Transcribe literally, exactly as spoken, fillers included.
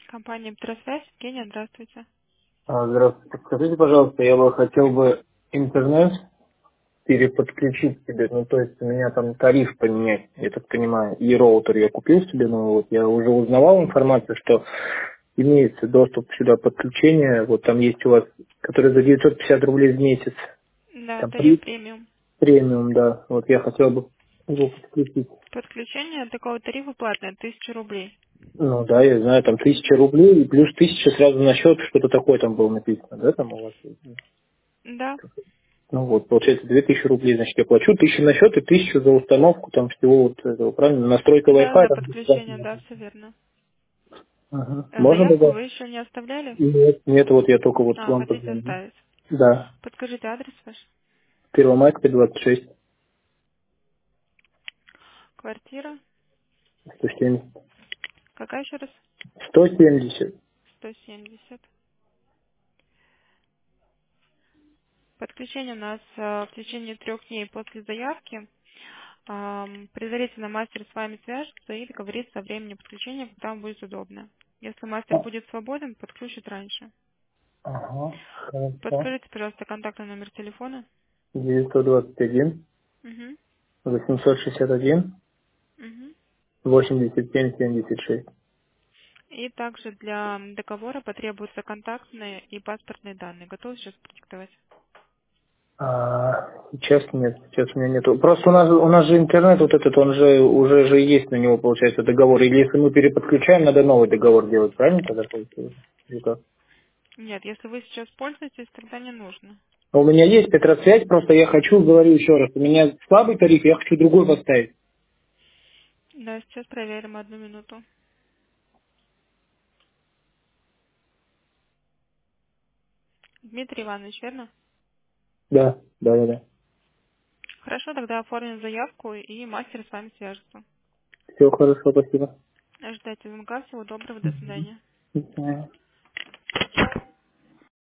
Компания Петросвязь. Евгения, здравствуйте. А, Здравствуйте. Скажите, пожалуйста, я бы хотел бы интернет переподключить себе, ну то есть у меня там тариф поменять, я так понимаю, и роутер я купил себе, но вот я уже узнавал информацию, что имеется доступ сюда подключение, вот там есть у вас, который за девятьсот пятьдесят рублей в месяц, Да, там тариф при премиум. премиум, да, вот я хотел бы его подключить. Подключение такого тарифа платное, тысяча рублей. Ну да, я знаю, там тысяча рублей и плюс тысяча сразу на счет, что-то такое там было написано, да, там у вас? Да, Ну вот, получается, две тысячи рублей, значит, я плачу, тысячу на счет и тысячу за установку там всего вот этого, правильно? Настройка да, Wi-Fi за там подключение, бесплатно. да, все верно. Ага. Э, Можно Заявку добавить? вы еще не оставляли? Нет, нет, вот я только вот к А, вам хотите позвонил. оставить? Да, Подскажите адрес ваш. Первомайская, двадцать шесть, Квартира. сто семьдесят. Какая еще раз? сто семьдесят. сто семьдесят. Подключение у нас э, в течение трех дней после заявки. Ам, Предварительно мастер с вами свяжется и договорится о времени подключения, когда вам будет удобно. Если мастер А, будет свободен, подключит раньше. Ага, хорошо. Подскажите, пожалуйста, контактный номер телефона. девятьсот двадцать один, Угу. восемьсот шестьдесят один, Угу. восемьдесят семь семьдесят шесть. И также для договора потребуются контактные и паспортные данные. Готовы сейчас продиктовать? А, сейчас нет, сейчас у меня нету. Просто у нас у нас же интернет вот этот, он же уже же есть на него, получается, договор. Или если мы переподключаем, надо новый договор делать, правильно тогда получается? Или как? Нет, если вы сейчас пользуетесь, тогда не нужно. А у меня есть Петросвязь, просто я хочу, говорю еще раз, у меня слабый тариф, я хочу другой поставить. Да, сейчас проверим одну минуту. Дмитрий Иванович, верно? Да, да, да, да. Хорошо, тогда оформим заявку, и мастер с вами свяжется. Все хорошо, спасибо. Ждайте звонка. Всего доброго. До свидания. Мгм.